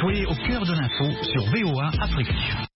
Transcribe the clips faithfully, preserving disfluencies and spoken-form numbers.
Soyez au cœur de l'info sur V O A Afrique.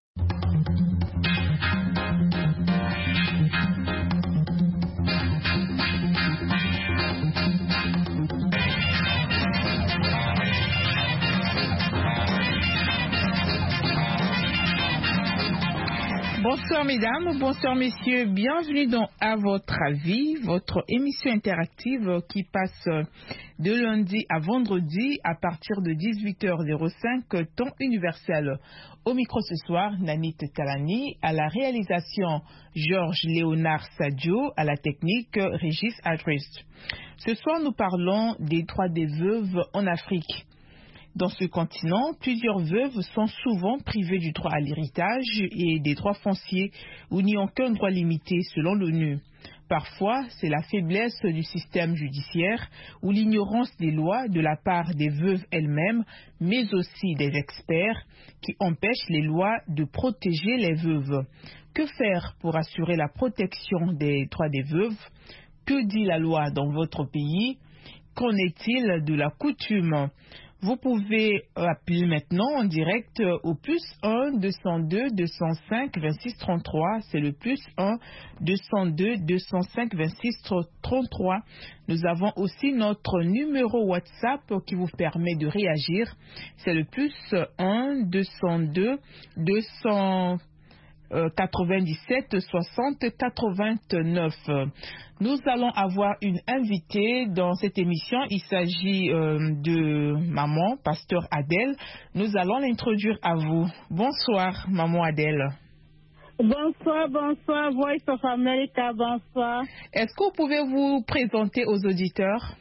Bonsoir mesdames, bonsoir messieurs, bienvenue dans À votre avis, votre émission interactive qui passe de lundi à vendredi à partir de dix-huit heures cinq temps universel. Au micro ce soir, Nanit Kalani, à la réalisation Georges Léonard Sadio, à la technique Régis Adrist. Ce soir nous parlons des droits des veuves en Afrique. Dans ce continent, plusieurs veuves sont souvent privées du droit à l'héritage et des droits fonciers ou n'y ont qu'un droit limité selon l'ONU. Parfois, c'est la faiblesse du système judiciaire ou l'ignorance des lois de la part des veuves elles-mêmes, mais aussi des experts, qui empêchent les lois de protéger les veuves. Que faire pour assurer la protection des droits des veuves? Que dit la loi dans votre pays? Qu'en est-il de la coutume? Vous pouvez appeler maintenant en direct au plus un deux cent deux deux cent cinq vingt-six trente-trois. C'est le plus un deux cent deux deux cent cinq vingt-six trente-trois. Nous avons aussi notre numéro WhatsApp qui vous permet de réagir. C'est le plus un deux cent deux deux cent quatre-vingt-dix-sept soixante quatre-vingt-neuf. Nous allons avoir une invitée dans cette émission. Il s'agit euh, de maman, pasteur Adèle. Nous allons l'introduire à vous. Bonsoir, maman Adèle. Bonsoir, bonsoir, Voice of America, bonsoir. Est-ce que vous pouvez vous présenter aux auditeurs?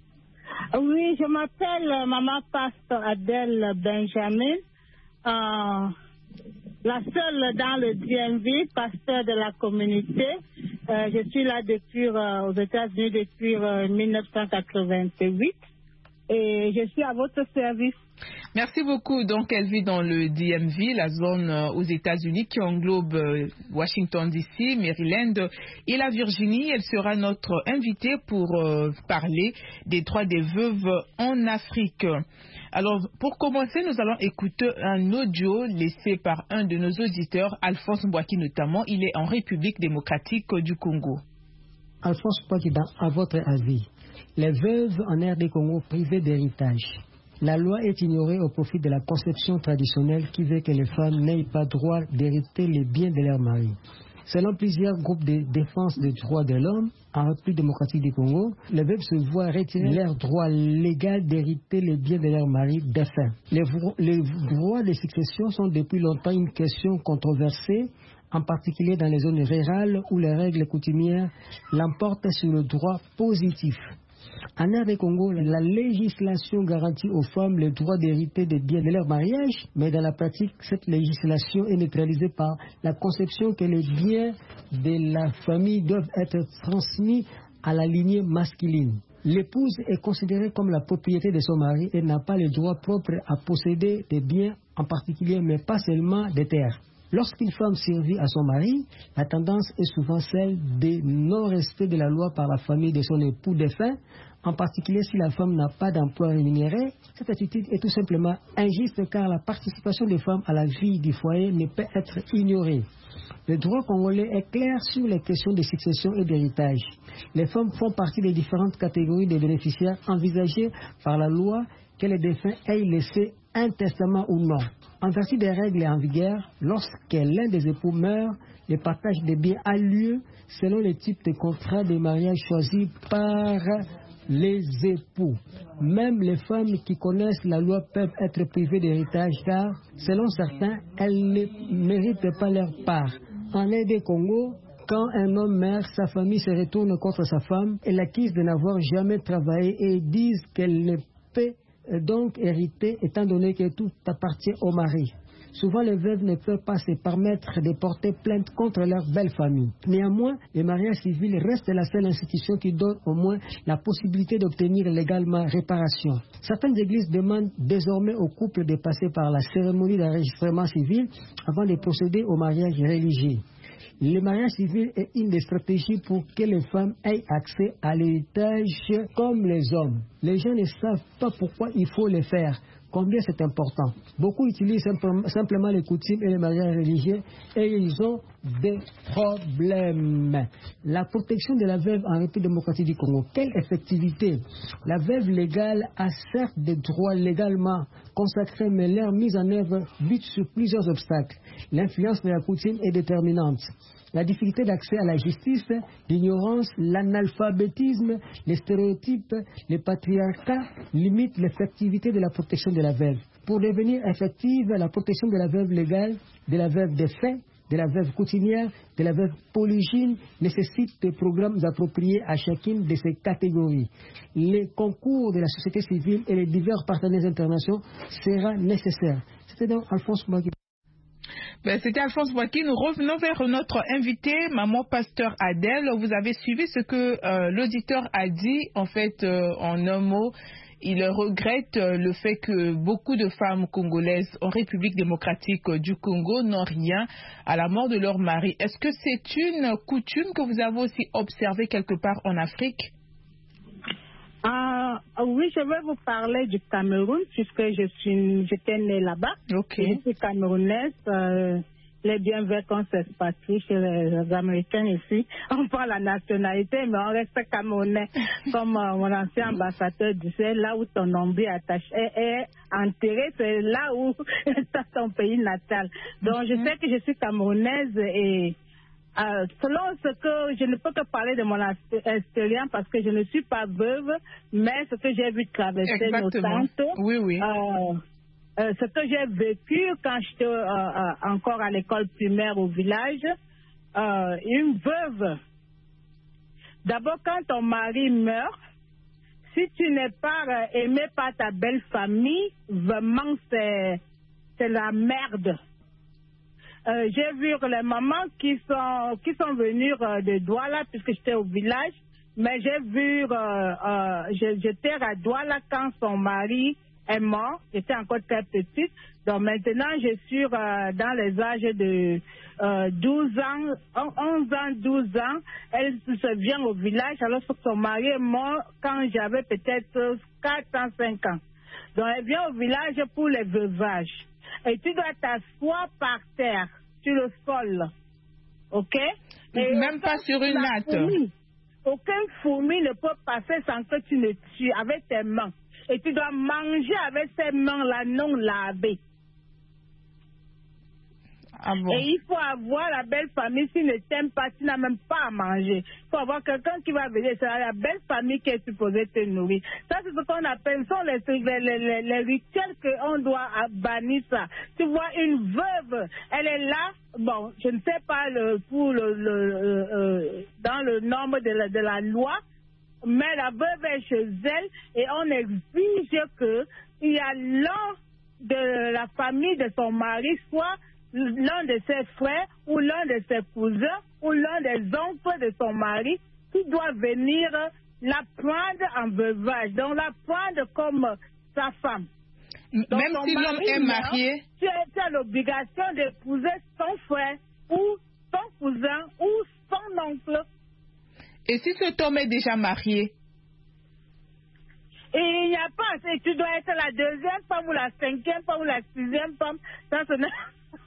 Oui, je m'appelle maman pasteur Adèle Benjamin. Euh, La seule dans le D M V, pasteur de la communauté. Euh, je suis là depuis euh, aux États-Unis depuis euh, mille neuf cent quatre-vingt-huit et je suis à votre service. Merci beaucoup. Donc, elle vit dans le D M V, la zone euh, aux États-Unis qui englobe euh, Washington D C, Maryland et la Virginie. Elle sera notre invitée pour euh, parler des droits des veuves en Afrique. Alors, pour commencer, nous allons écouter un audio laissé par un de nos auditeurs, Alphonse Mbouaki notamment. Il est en République démocratique du Congo. Alphonse Mbouaki, à votre avis, les veuves en R D Congo privées d'héritage, la loi est ignorée au profit de la conception traditionnelle qui veut que les femmes n'aient pas droit d'hériter les biens de leur mari. Selon plusieurs groupes de défense des droits de l'homme en République démocratique du Congo, les veuves se voient retirer leur droit légal d'hériter les biens de leur mari défunt. Les, les droits de succession sont depuis longtemps une question controversée, en particulier dans les zones rurales où les règles coutumières l'emportent sur le droit positif. En R D Congo, la législation garantit aux femmes le droit d'hériter des biens de leur mariage, mais dans la pratique, cette législation est neutralisée par la conception que les biens de la famille doivent être transmis à la lignée masculine. L'épouse est considérée comme la propriété de son mari et n'a pas le droit propre à posséder des biens en particulier, mais pas seulement des terres. Lorsqu'une femme survit à son mari, la tendance est souvent celle de non-respect de la loi par la famille de son époux défunt, en particulier si la femme n'a pas d'emploi rémunéré. Cette attitude est tout simplement injuste car la participation des femmes à la vie du foyer ne peut être ignorée. Le droit congolais est clair sur les questions de succession et d'héritage. Les femmes font partie des différentes catégories de bénéficiaires envisagées par la loi que les défunts aient laissé un testament ou non. En vertu des règles en vigueur, lorsque l'un des époux meurt, le partage des biens a lieu selon le type de contrat de mariage choisi par les époux. Même les femmes qui connaissent la loi peuvent être privées d'héritage car, selon certains, elles ne méritent pas leur part. En R D Congo, quand un homme meurt, sa famille se retourne contre sa femme et l'accuse de n'avoir jamais travaillé et disent qu'elle ne peut donc hériter étant donné que tout appartient au mari. Souvent, les veuves ne peuvent pas se permettre de porter plainte contre leur belle famille. Néanmoins, le mariage civil reste la seule institution qui donne au moins la possibilité d'obtenir légalement réparation. Certaines églises demandent désormais aux couples de passer par la cérémonie d'enregistrement civil avant de procéder au mariage religieux. Le mariage civil est une des stratégies pour que les femmes aient accès à l'héritage comme les hommes. Les gens ne savent pas pourquoi il faut le faire. combien c'est important. Beaucoup utilisent simplement les coutumes et les mariages religieux et ils ont des problèmes. La protection de la veuve en République démocratique du Congo, quelle effectivité? La veuve légale a certes des droits légalement consacrés, mais leur mise en œuvre bute sur plusieurs obstacles. L'influence de la coutume est déterminante. La difficulté d'accès à la justice, l'ignorance, l'analphabétisme, les stéréotypes, les patriarcats limitent l'effectivité de la protection de la veuve. Pour devenir effective, la protection de la veuve légale, de la veuve des faits, de la veuve coutumière, de la veuve polygyne nécessite des programmes appropriés à chacune de ces catégories. Les concours de la société civile et les divers partenaires internationaux seront nécessaires. C'était donc Alphonse Magui. Ben, c'était Alphonse Boaki. Nous revenons vers notre invité, maman pasteur Adèle. Vous avez suivi ce que euh, l'auditeur a dit. En fait, euh, en un mot, il regrette euh, le fait que beaucoup de femmes congolaises en République démocratique du Congo n'ont rien à la mort de leur mari. Est-ce que c'est une coutume que vous avez aussi observée quelque part en Afrique? Euh, oui, je vais vous parler du Cameroun, puisque je suis, j'étais née là-bas. Okay. Je suis camerounaise. Euh, les bienvenus qu'on s'expatrie chez les Américains ici. On prend la nationalité, mais on reste camerounais. Comme euh, mon ancien ambassadeur disait, là où ton nombril attaché est, est enterré, c'est là où est ton pays natal. Donc, mm-hmm. je sais que je suis camerounaise et Euh, selon ce que je ne peux que parler de mon expérience parce que je ne suis pas veuve, mais ce que j'ai vu traverser Exactement. nos tantes, oui, oui. Euh, euh, ce que j'ai vécu quand j'étais euh, euh, encore à l'école primaire au village, euh, une veuve. D'abord, quand ton mari meurt, si tu n'es pas euh, aimé par ta belle famille, vraiment c'est c'est la merde. Euh, j'ai vu les mamans qui sont qui sont venues euh, de Douala puisque j'étais au village, mais j'ai vu, euh, euh, j'étais à Douala quand son mari est mort, j'étais encore très petite, donc maintenant je suis euh, dans les âges de euh, douze ans, onze ans, douze ans, elle se vient au village alors que son mari est mort quand j'avais peut-être quatre ans, cinq ans. Donc elle vient au village pour les veuvages. Et tu dois t'asseoir par terre, sur le sol. OK? Et même pas sur une natte. Aucune fourmi ne peut passer sans que tu ne tues avec tes mains. Et tu dois manger avec ces mains-là non lavées. Ah bon? Et il faut avoir la belle famille. S'il ne t'aime pas, tu n'as même pas à manger. Il faut avoir quelqu'un qui va venir. C'est la belle famille qui est supposée te nourrir. Ça, c'est ce qu'on appelle, ce sont les, les, les, les rituels qu'on doit bannir ça. Tu vois, une veuve, elle est là. Bon, je ne sais pas le, pour le, le, euh, dans le nombre de la, de la loi, mais la veuve est chez elle et on exige qu'il y a l'un de la famille de son mari, soit l'un de ses frères ou l'un de ses cousins ou l'un des oncles de son mari qui doit venir la prendre en veuvage, donc la prendre comme sa femme. Donc, même si l'homme est marié, tu as l'obligation d'épouser son frère ou son cousin ou son oncle. Et si cet homme est déjà marié? Et il n'y a pas, tu dois être la deuxième femme ou la cinquième femme ou la sixième femme. Ça, ce n'est...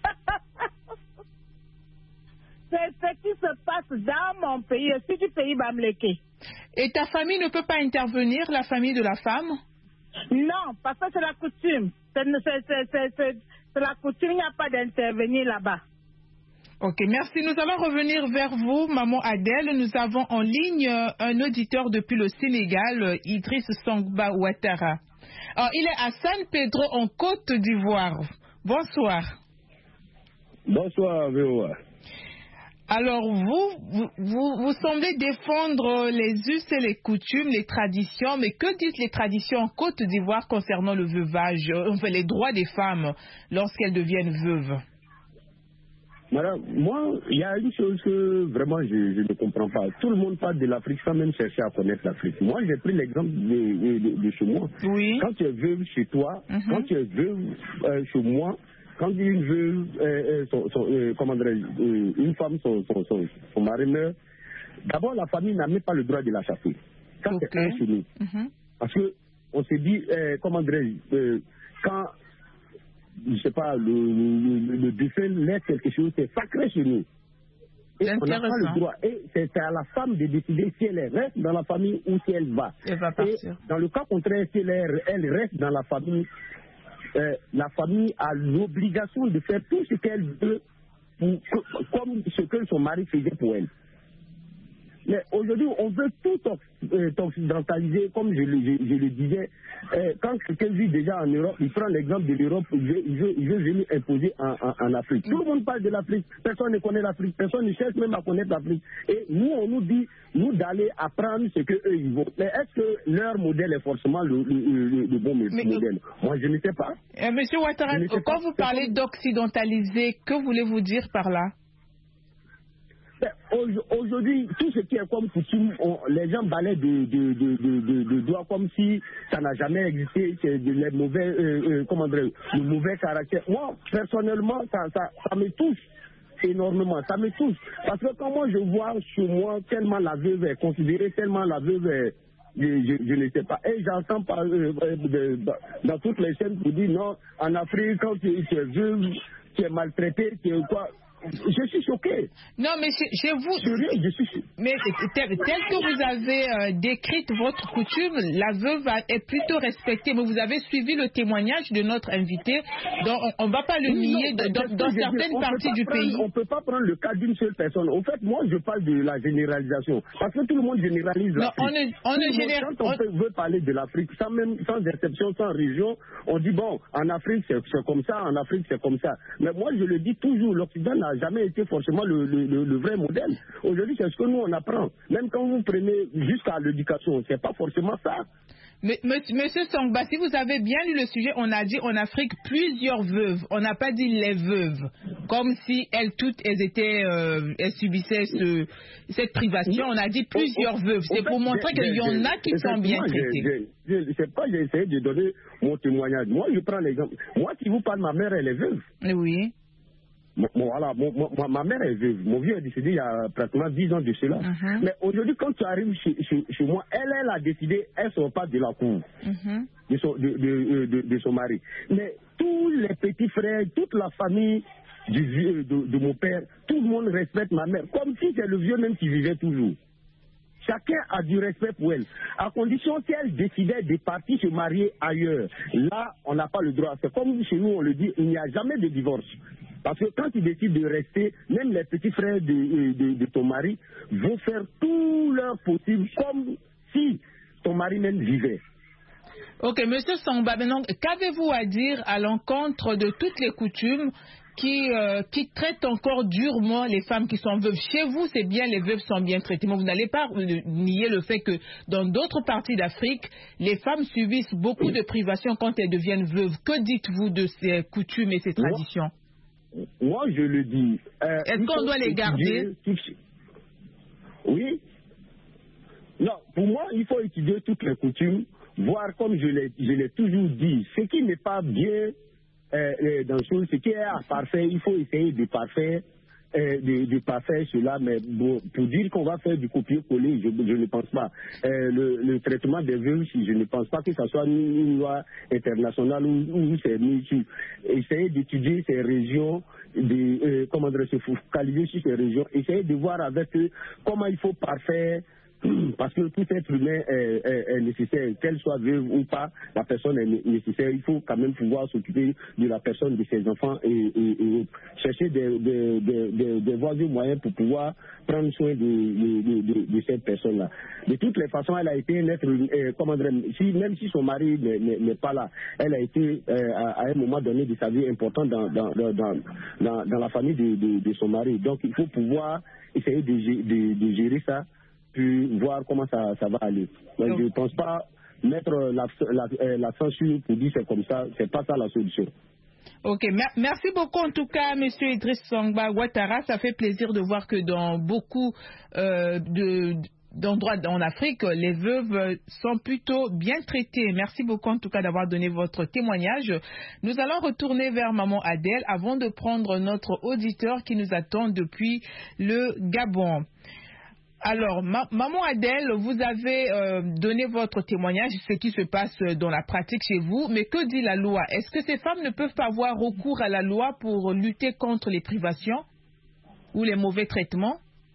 C'est ce qui se passe dans mon pays, aussi du pays Bamleke. Et ta famille ne peut pas intervenir, la famille de la femme? Non, parce que c'est la coutume. C'est, c'est, c'est, c'est, c'est, c'est la coutume, il n'y a pas d'intervenir là-bas. Ok, merci. Nous allons revenir vers vous, maman Adèle. Nous avons en ligne un auditeur depuis le Sénégal, Idriss Sangba Ouattara. Alors, il est à San Pedro, en Côte d'Ivoire. Bonsoir. Bonsoir, V O A. Alors, vous, vous, vous, vous semblez défendre les us et les coutumes, les traditions, mais que disent les traditions en Côte d'Ivoire concernant le veuvage, enfin les droits des femmes lorsqu'elles deviennent veuves? Madame, moi, il y a une chose que vraiment je, je ne comprends pas. Tout le monde parle de l'Afrique sans même chercher à connaître l'Afrique. Moi, j'ai pris l'exemple de, de, de chez moi. Oui. Quand tu es veuve chez toi, mm-hmm. quand tu es veuve euh, chez moi, quand une veuve, euh, euh, son, son, euh, comment dirais-je, euh, une femme, son, son, son, son mari meurt, d'abord la famille n'a même pas le droit de la chasser. Ça, okay. c'est un chez nous. Mm-hmm. Parce que on s'est dit, euh, comment dirais-je, euh, quand je sais pas, le, le, le, le défunt laisse quelque chose, c'est sacré chez nous. Et on n'a pas le droit. Et c'est à la femme de décider si elle reste dans la famille ou si elle va. Elle va partir. Et dans le cas contraire, si elle, elle reste dans la famille, euh, la famille a l'obligation de faire tout ce qu'elle veut, pour, comme ce que son mari faisait pour elle. Mais aujourd'hui, on veut tout occidentaliser, comme je le, je, je le disais. Euh, quand quelqu'un vit déjà en Europe, il prend l'exemple de l'Europe, il veut, il, veut, il veut venir imposer en, en, en Afrique. Tout le monde parle de l'Afrique, personne ne connaît l'Afrique, personne ne cherche même à connaître l'Afrique. Et nous, on nous dit, nous, d'aller apprendre ce qu'eux, ils vont. Mais est-ce que leur modèle est forcément le, le, le, le bon Mais, modèle? Moi, je ne sais pas. Euh, Monsieur Ouattara, quand pas. vous parlez d'occidentaliser, que voulez-vous dire par là? Aujourd'hui, tout ce qui est comme coutume, on, les gens balaient de, de, de, de, de, de doigts comme si ça n'a jamais existé, c'est de les mauvais, euh, euh, comment dire, le mauvais caractère. Moi, personnellement, ça, ça, ça me touche énormément, ça me touche. Parce que quand moi je vois chez moi tellement la veuve est considérée, tellement la veuve est, je, je, je ne sais pas. Et j'entends par, euh, de, de, dans toutes les chaînes qui disent non, en Afrique, quand tu, tu es veuve, tu es maltraité, tu es quoi. Je suis choqué. Non, mais chez, chez vous, je suis... mais tel, tel que vous avez euh, décrit votre coutume, la veuve est plutôt respectée. Mais vous avez suivi le témoignage de notre invité, donc on ne va pas le nier non, dans, dans certaines parties du prendre, pays. On ne peut pas prendre le cas d'une seule personne. En fait, moi, je parle de la généralisation. Parce que tout le monde généralise l'Afrique. On ne, on ne général... Quand on, on veut parler de l'Afrique, sans, même, sans exception, sans région, on dit bon, en Afrique, c'est comme ça, en Afrique, c'est comme ça. Mais moi, je le dis toujours, l'Occident n'a jamais été forcément le, le, le, le vrai modèle. Aujourd'hui, c'est ce que nous, on apprend. Même quand vous prenez jusqu'à l'éducation, c'est pas forcément ça. Mais, Monsieur Songba, si vous avez bien lu le sujet, on a dit en Afrique plusieurs veuves. On n'a pas dit les veuves. Comme si elles toutes, elles étaient, euh, elles subissaient ce, cette privation. On a dit plusieurs veuves. C'est pour montrer qu'il y en a qui sont bien traitées. Je sais pas, j'ai essayé de donner mon témoignage. Moi, je prends l'exemple. Moi, qui vous parle, ma mère, elle est veuve. Oui. Bon, voilà, mon, mon, ma mère est veuve. Mon vieux est décédé il y a pratiquement dix ans de cela. Uh-huh. Mais aujourd'hui, quand tu arrives chez, chez, chez moi, elle, elle a décidé, elle ne sort pas de la cour uh-huh. de, son, de, de, de, de son mari. Mais tous les petits frères, toute la famille du vieux, de, de mon père, tout le monde respecte ma mère, comme si c'est le vieux même qui vivait toujours. Chacun a du respect pour elle. À condition qu'elle décidait de partir se marier ailleurs. Là, on n'a pas le droit. C'est comme chez nous, on le dit, il n'y a jamais de divorce. Parce que quand tu décides de rester, même les petits frères de, de, de ton mari vont faire tout leur possible comme si ton mari même vivait. Ok, Monsieur Songba, maintenant, qu'avez-vous à dire à l'encontre de toutes les coutumes qui, euh, qui traitent encore durement les femmes qui sont veuves? Chez vous, c'est bien, les veuves sont bien traitées, mais vous n'allez pas nier le fait que dans d'autres parties d'Afrique, les femmes subissent beaucoup de privations quand elles deviennent veuves. Que dites-vous de ces coutumes et ces traditions? Moi, moi je le dis. Euh, Est-ce qu'on doit les garder? Oui. Non, pour moi, il faut étudier toutes les coutumes, voir, comme je l'ai, je l'ai toujours dit, ce qui n'est pas bien euh, dans le chose, ce qui est parfait, il faut essayer de parfaire, euh, de, de parfaire cela, mais bon, pour dire qu'on va faire du copier-coller, je, je ne pense pas. Euh, le, le traitement des veuves, je ne pense pas que ce soit une, une loi internationale où, où c'est mis sur. Essayer d'étudier ces régions, de, euh, comment dire, se focaliser sur ces régions, essayer de voir avec eux comment il faut parfaire. Parce que tout être humain est, est, est nécessaire, qu'elle soit veuve ou pas, la personne est nécessaire. Il faut quand même pouvoir s'occuper de la personne, de ses enfants et, et, et chercher des, des, des, des, des voies et moyens pour pouvoir prendre soin de, de, de, de cette personne-là. De toutes les façons, elle a été un être, euh, comment dire, si, même si son mari n'est pas là, elle a été euh, à, à un moment donné de sa vie important dans, dans, dans, dans, dans la famille de, de, de son mari. Donc il faut pouvoir essayer de, de, de gérer ça, puis voir comment ça, ça va aller. Donc, je ne pense pas mettre l'accent la, la, la sur pour dire c'est comme ça, c'est pas ça la solution. Ok, merci beaucoup en tout cas, Monsieur Idriss Songba Ouattara. Ça fait plaisir de voir que dans beaucoup euh, de d'endroits en Afrique, les veuves sont plutôt bien traitées. Merci beaucoup en tout cas d'avoir donné votre témoignage. Nous allons retourner vers Maman Adèle avant de prendre notre auditeur qui nous attend depuis le Gabon. Alors, ma maman Adèle, vous avez euh, donné votre témoignage, ce qui se passe dans la pratique chez vous, mais que dit la loi? Est-ce que ces femmes ne peuvent pas avoir recours à la loi pour lutter contre les privations ou les mauvais traitements?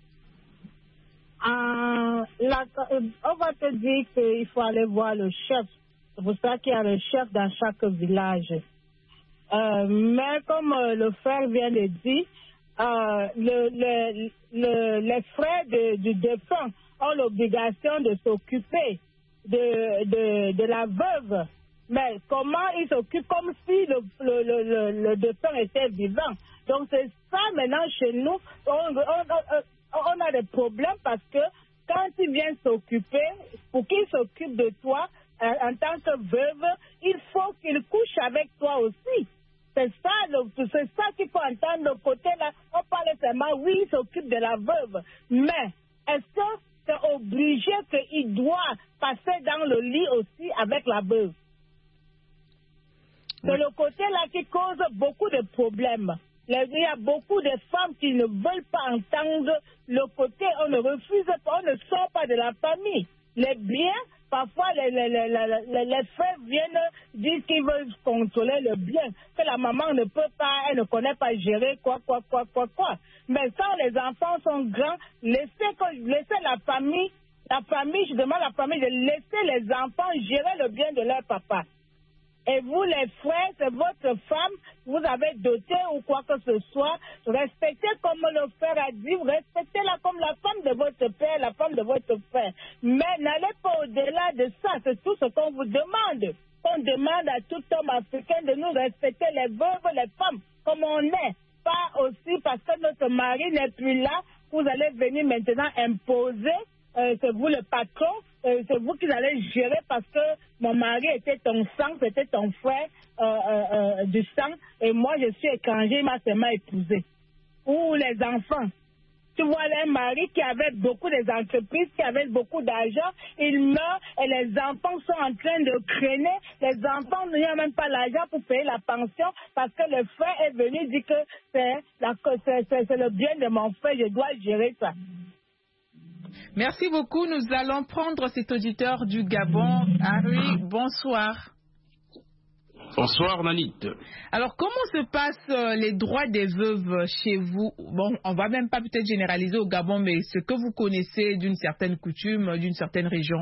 Euh, la, on va te dire qu'il faut aller voir le chef. C'est pour ça qu'il y a le chef dans chaque village. Euh, mais comme euh, le frère vient de dire, euh, le, le, le, les frères de, du défunt ont l'obligation de s'occuper de, de, de la veuve. Mais comment ils s'occupent? Comme si le, le, le, le défunt était vivant. Donc c'est ça maintenant chez nous. On, on, on, on a des problèmes parce que quand il vient s'occuper, pour qu'il s'occupe de toi euh, en tant que veuve, il faut qu'il couche avec toi aussi. C'est ça, c'est ça qu'il faut entendre de côté là. On parle seulement, oui, il s'occupe de la veuve. Mais est-ce que c'est obligé qu'il doit passer dans le lit aussi avec la veuve? C'est oui. Le côté là qui cause beaucoup de problèmes. Il y a beaucoup de femmes qui ne veulent pas entendre le côté, on ne refuse pas, on ne sort pas de la famille. Les biens, parfois les, les, les, les, les frères viennent dire qu'ils veulent contrôler le bien, que la maman ne peut pas, elle ne connaît pas gérer quoi, quoi, quoi, quoi, quoi. Mais quand les enfants sont grands, laissez, laissez la famille, la famille, je demande à la famille de laisser les enfants gérer le bien de leur papa. Et vous, les frères, c'est votre femme, vous avez doté ou quoi que ce soit, respectez comme le frère a dit, respectez-la comme la femme de votre père, la femme de votre frère. Mais n'allez pas au-delà de ça, c'est tout ce qu'on vous demande. On demande à tout homme africain de nous respecter les veuves, les femmes, comme on est. Pas aussi parce que notre mari n'est plus là, vous allez venir maintenant imposer. Euh, c'est vous le patron, euh, c'est vous qui allez gérer parce que mon mari était ton sang, c'était ton frère euh, euh, euh, du sang, et moi je suis étranger, il m'a seulement épousé. Ou les enfants. Tu vois, un mari qui avait beaucoup d'entreprises, qui avait beaucoup d'argent, il meurt et les enfants sont en train de traîner. Les enfants n'ont même pas l'argent pour payer la pension parce que le frère est venu dire que c'est, la, c'est, c'est, c'est le bien de mon frère, je dois gérer ça. Merci beaucoup. Nous allons prendre cet auditeur du Gabon. Harry, bonsoir. Bonsoir, Nanit. Alors, comment se passent euh, les droits des veuves chez vous? Bon, on va même pas peut-être généraliser au Gabon, mais ce que vous connaissez d'une certaine coutume, d'une certaine région.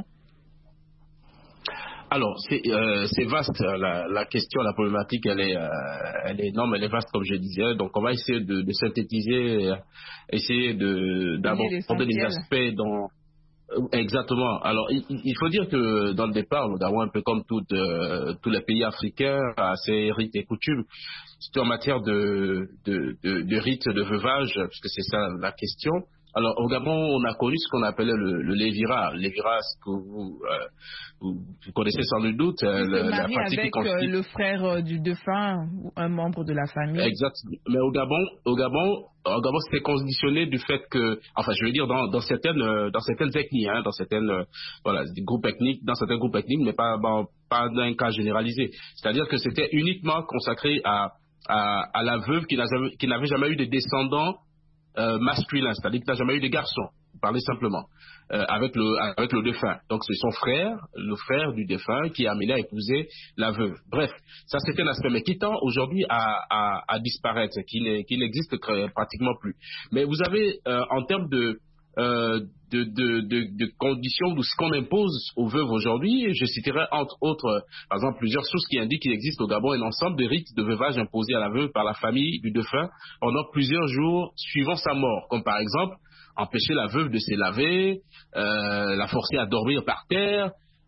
Alors, c'est euh, vaste, la, la question, la problématique, elle est, euh, elle est énorme, elle est vaste, comme je disais. Donc, on va essayer de, de synthétiser, euh, essayer d'aborder des aspects dans... Exactement. Alors, il, il faut dire que dans le départ, le Gabon, un peu comme tout, euh, tous les pays africains, a ses rites et coutumes. C'est en matière de, de, de, de rites de veuvage, puisque c'est ça la question. Alors, au Gabon, on a connu ce qu'on appelait le, le lévira. Le lévira, ce que vous, euh, vous, vous connaissez sans le doute. Euh, le, la pratique avec consiste... le frère euh, du défunt ou un membre de la famille. Exact. Mais au Gabon, au Gabon, au Gabon, c'était conditionné du fait que, enfin, je veux dire, dans, dans certaines, dans certaines ethnies, hein, dans certaines, voilà, groupes ethniques, dans certains groupes ethniques, mais pas, bon, pas dans un cas généralisé. C'est-à-dire que c'était uniquement consacré à, à, à la veuve qui n'avait jamais, jamais eu de descendants. Euh, masculin, c'est-à-dire qu'il n'a jamais eu de garçon, parler simplement, euh, avec le avec le défunt. Donc c'est son frère, le frère du défunt, qui a amené à épouser la veuve. Bref, ça c'était un aspect, mais qui tend aujourd'hui à, à, à disparaître, qui n'existe pratiquement plus. Mais vous avez, euh, en termes de Euh, de, de, de, de conditions de ce qu'on impose aux veuves aujourd'hui. Je citerai entre autres, euh, par exemple, plusieurs sources qui indiquent qu'il existe au Gabon un ensemble de rites de veuvage imposés à la veuve par la famille du défunt pendant plusieurs jours suivant sa mort, comme par exemple empêcher la veuve de se laver, euh, la forcer à dormir par terre,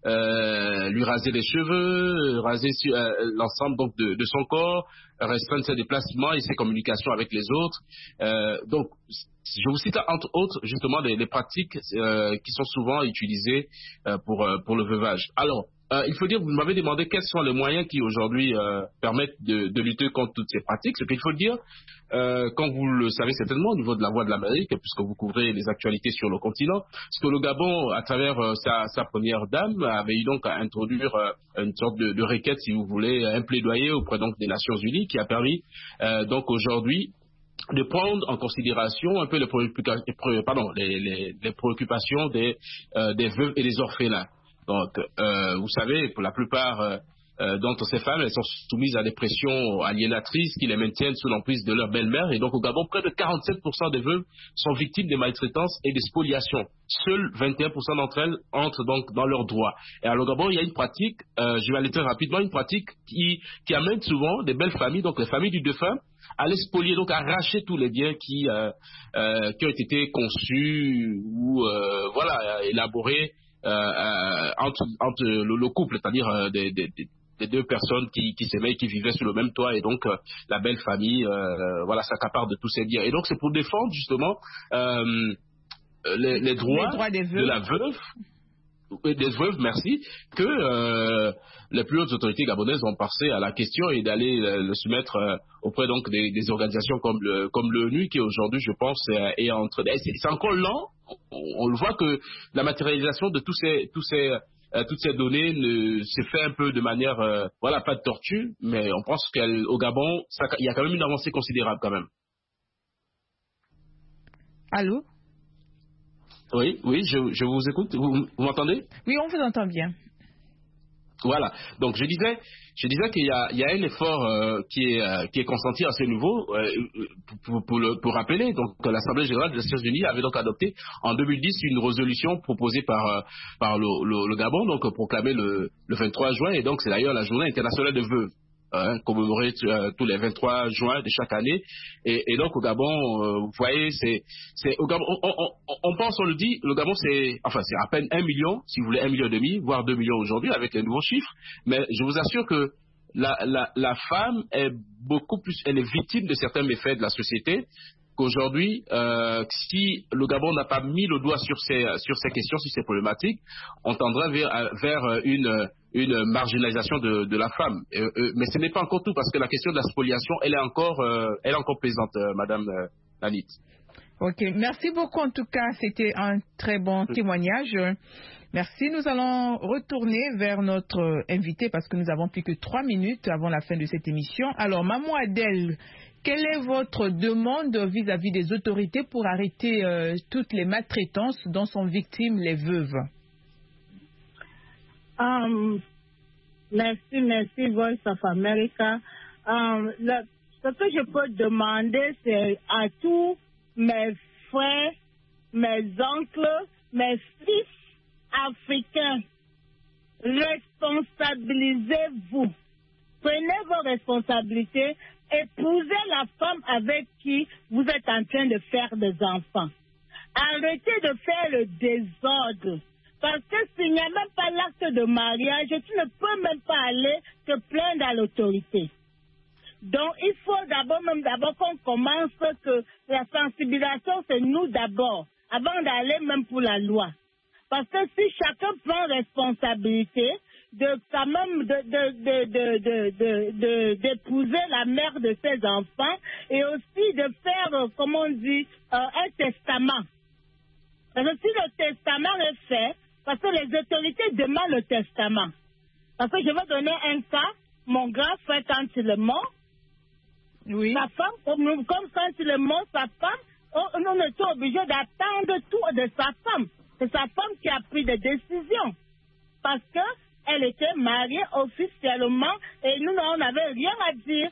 Euh, lui raser les cheveux, raser euh, l'ensemble donc de, de son corps, restreindre ses déplacements et ses communications avec les autres. Euh, donc, je vous cite entre autres justement les, les pratiques euh, qui sont souvent utilisées euh, pour euh, pour le veuvage. Alors, euh, il faut dire, vous m'avez demandé quels sont les moyens qui aujourd'hui euh, permettent de, de lutter contre toutes ces pratiques. Ce qu'il faut dire, euh, comme vous le savez certainement au niveau de la Voix de l'Amérique, puisque vous couvrez les actualités sur le continent, parce que le Gabon, à travers euh, sa, sa première dame, avait eu donc à introduire euh, une sorte de, de requête, si vous voulez, un plaidoyer auprès donc des Nations Unies, qui a permis euh, donc aujourd'hui de prendre en considération un peu les préoccupations, pardon, les, les, les préoccupations des, euh, des veuves et des orphelins. Donc, euh, vous savez, pour la plupart euh, euh, d'entre ces femmes, elles sont soumises à des pressions aliénatrices qui les maintiennent sous l'emprise de leur belle-mère. Et donc, au Gabon, près de quarante-sept pour cent des veuves sont victimes de maltraitances et de spoliations. Seules vingt et un pour cent d'entre elles entrent donc dans leurs droits. Et alors, au Gabon, il y a une pratique, euh, je vais aller très rapidement, une pratique qui, qui amène souvent des belles familles, donc les familles du défunt, à les spolier, donc à arracher tous les biens qui, euh, euh, qui ont été conçus ou euh, voilà, élaborés euh, euh, entre, entre le, le couple, c'est-à-dire euh, des, des, des deux personnes qui, qui s'aimaient, qui vivaient sous le même toit, et donc euh, la belle famille euh, voilà, s'accapare de tous ces biens. Et donc c'est pour défendre justement euh, les, les, droits les droits des veuves. de la veuve, des veuves, merci, que euh, les plus hautes autorités gabonaises ont passé à la question et d'aller euh, le soumettre euh, auprès donc des, des organisations comme le comme l'ONU, qui aujourd'hui, je pense, euh, est entre. C'est, c'est encore lent. On, on le voit que la matérialisation de tous ces tous ces euh, toutes ces données ne, se fait un peu de manière euh, voilà, pas de tortue, mais on pense qu'au Gabon, ça, il y a quand même une avancée considérable quand même. Allô? Oui, oui, je, je vous écoute. Vous, vous m'entendez? Oui, on vous entend bien. Voilà. Donc je disais, je disais qu'il y a, il y a un effort euh, qui est euh, qui est consenti à ce niveau euh, pour, pour, le, pour rappeler. Donc l'Assemblée générale des Nations Unies avait donc adopté en deux mille dix une résolution proposée par euh, par le, le, le Gabon, donc proclamée le, le vingt-trois juin, et donc c'est d'ailleurs la Journée internationale des veuves. Hein, commémorer euh, tous les vingt-trois juin de chaque année, et, et donc au Gabon, euh, vous voyez, c'est, c'est au Gabon, on, on, on, on pense, on le dit, le Gabon c'est, enfin c'est à peine un million, si vous voulez un million et demi, voire deux millions aujourd'hui avec les nouveaux chiffres, mais je vous assure que la, la, la femme est beaucoup plus, elle est victime de certains méfaits de la société. Qu'aujourd'hui, euh, si le Gabon n'a pas mis le doigt sur ces, sur ces questions, sur ces problématiques, on tendra vers, vers une, une marginalisation de, de la femme. Euh, euh, mais ce n'est pas encore tout, parce que la question de la spoliation, elle est encore, euh, elle est encore présente, euh, Madame euh, Nanit. Ok, merci beaucoup. En tout cas, c'était un très bon témoignage. Merci. Nous allons retourner vers notre invité parce que nous avons plus que trois minutes avant la fin de cette émission. Alors, Maman Adèle, quelle est votre demande vis-à-vis des autorités pour arrêter euh, toutes les maltraitances dont sont victimes les veuves? Um, merci, merci, Voice of America. Um, le, ce que je peux demander, c'est à tous mes frères, mes oncles, mes fils africains, responsabilisez-vous. Prenez vos responsabilités. Épousez la femme avec qui vous êtes en train de faire des enfants. Arrêtez de faire le désordre. Parce que s'il n'y a même pas l'acte de mariage, tu ne peux même pas aller te plaindre à l'autorité. Donc, il faut d'abord, même d'abord qu'on commence que la sensibilisation, c'est nous d'abord, avant d'aller même pour la loi. Parce que si chacun prend responsabilité de quand même de, de, de, de, de, de, de, d'épouser la mère de ses enfants et aussi de faire, comme on dit, euh, un testament. Parce que si le testament est fait, parce que les autorités demandent le testament. Parce que je vais donner un cas, mon grand frère, quand il est mort, oui. Sa femme, comme, comme quand il est mort, sa femme, on, on était obligé d'attendre tout de sa femme. C'est sa femme qui a pris des décisions. Parce qu'elle était mariée officiellement et nous, on n'avait rien à dire.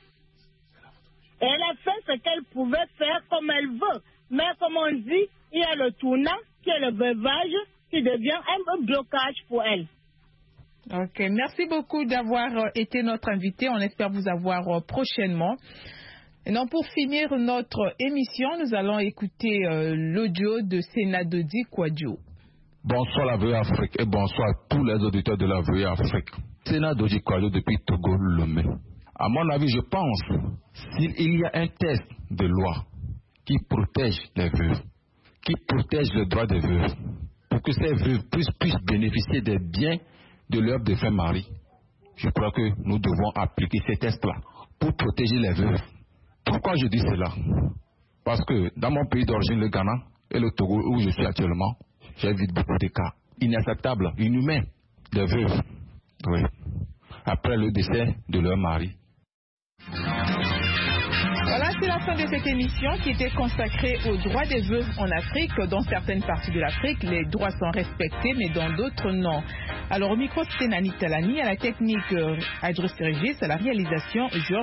Et elle a fait ce qu'elle pouvait faire comme elle veut. Mais comme on dit, il y a le tournant qui est le veuvage qui devient un blocage pour elle. Ok, merci beaucoup d'avoir été notre invité. On espère vous avoir prochainement. Et non, pour finir notre émission, nous allons écouter euh, l'audio de Sénadodi Kwadjo. Bonsoir la V O A Afrique et bonsoir à tous les auditeurs de la V O A Afrique. Sénadodi Kwadjo depuis Togo Lomé. À mon avis, je pense s'il y a un texte de loi qui protège les veuves, qui protège le droit des veuves, pour que ces veuves puissent, puissent bénéficier des biens de leur défunt mari, je crois que nous devons appliquer ces textes-là pour protéger les veuves. Pourquoi je dis cela? Parce que dans mon pays d'origine, le Ghana et le Togo, où je suis actuellement, j'ai vu beaucoup de cas inacceptables, inhumains, des veuves, oui, après le décès de leur mari. Voilà, c'est la fin de cette émission qui était consacrée aux droits des veuves en Afrique. Dans certaines parties de l'Afrique, les droits sont respectés, mais dans d'autres, non. Alors, au micro, c'était Nani Talani, à la technique, euh, Adrus Régis, à la réalisation, Georges